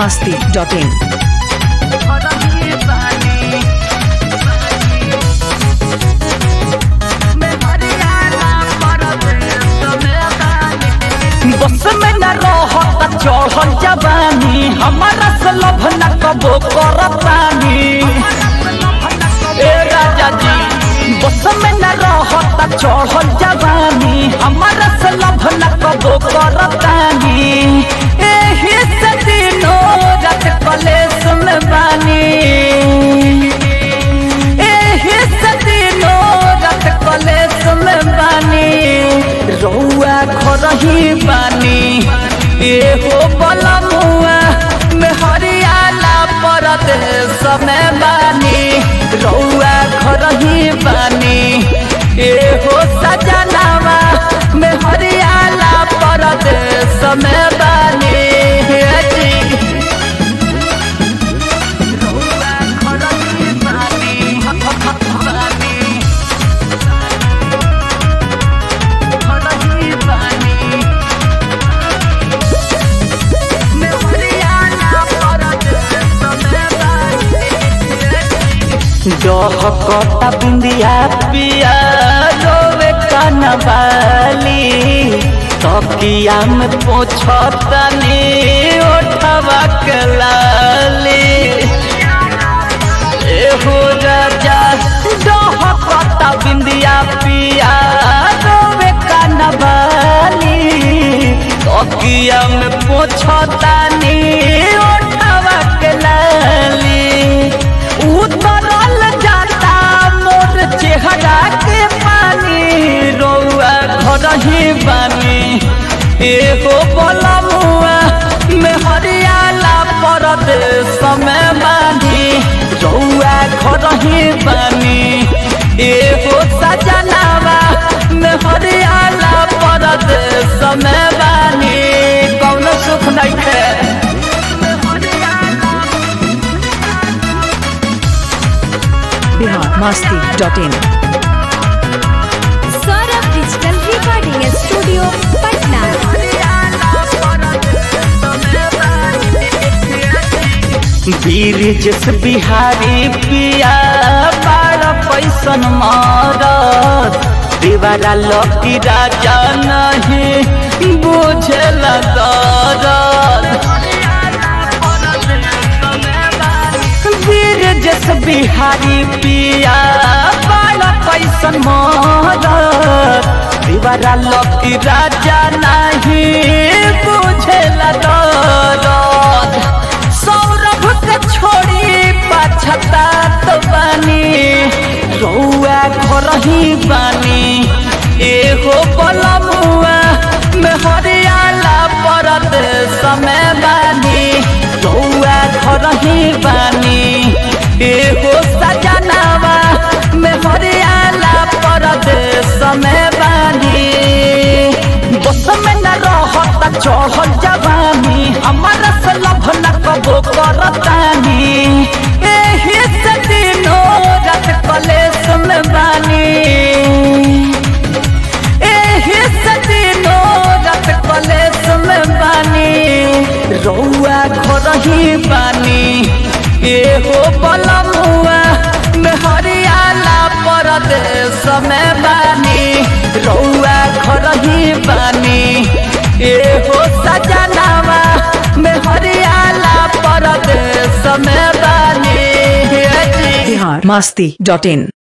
biharmasti.in बस में न रहता चढ़ल जवानी हमारा से लभ न कबो करतानी ए राजा जी बस में न रहता चढ़ल जवानी हमारा से लभ न कबो करतानी एही से दिनो रात कलेस में बानी एही से दिनो रात कलेस में बानी रउआ खरही बानी एहो बलमुआ में हरियाला परदेस में बानी रउआ खरही बानी एहो सजनावा में हरियाला परदेस में बानी रउआ खरही बानी कटा बिंदिया पिया रोवे कनवाली तकिया में पोछतनी ओठवा के लाली एहो राजा कटा बिंदिया पिया रोवे कनवाली तकिया में पोछतनी ओठवा के लाली उतरल जाता मोर चेहरा के पानी रउआ घरही बानी एगो बलमुआ में हरियाला परदेस में बानी रउआ घरही बानी एगो सजनावा में हरियाला परदेस में बानी कौनो सुख नहीं है biharmasti.in Saurabh digital recording studio Patna. वीर जस बिहारी पिया बार पैसन मारत दीवारा लकी राजा नहीं बुझल दरद वीर जस बिहारी पिया बार पैसन मारत दीवारा लकी राजा नहीं बुझल दरद सौरभ के छोड़ी पछतात बानी रउआ घरही बानी एहो बलमुआ में हरियाला परदेस में बानी रउआ घरही बानी एहो सजनावा में हरियाला परदेस में बानी बस में न रहता चढ़ल जवानी हमारा से लभ न कबो करतानी एही से दिनो रात कलेस में बानी एही से दिनो रात कलेस में बानी रउआ घरही बानी एहो बलमुआ में हरियाला परदेस में बानी रउआ घरही बानी एहो सजनावा में हरियाला परदेस में बानी biharmasti.in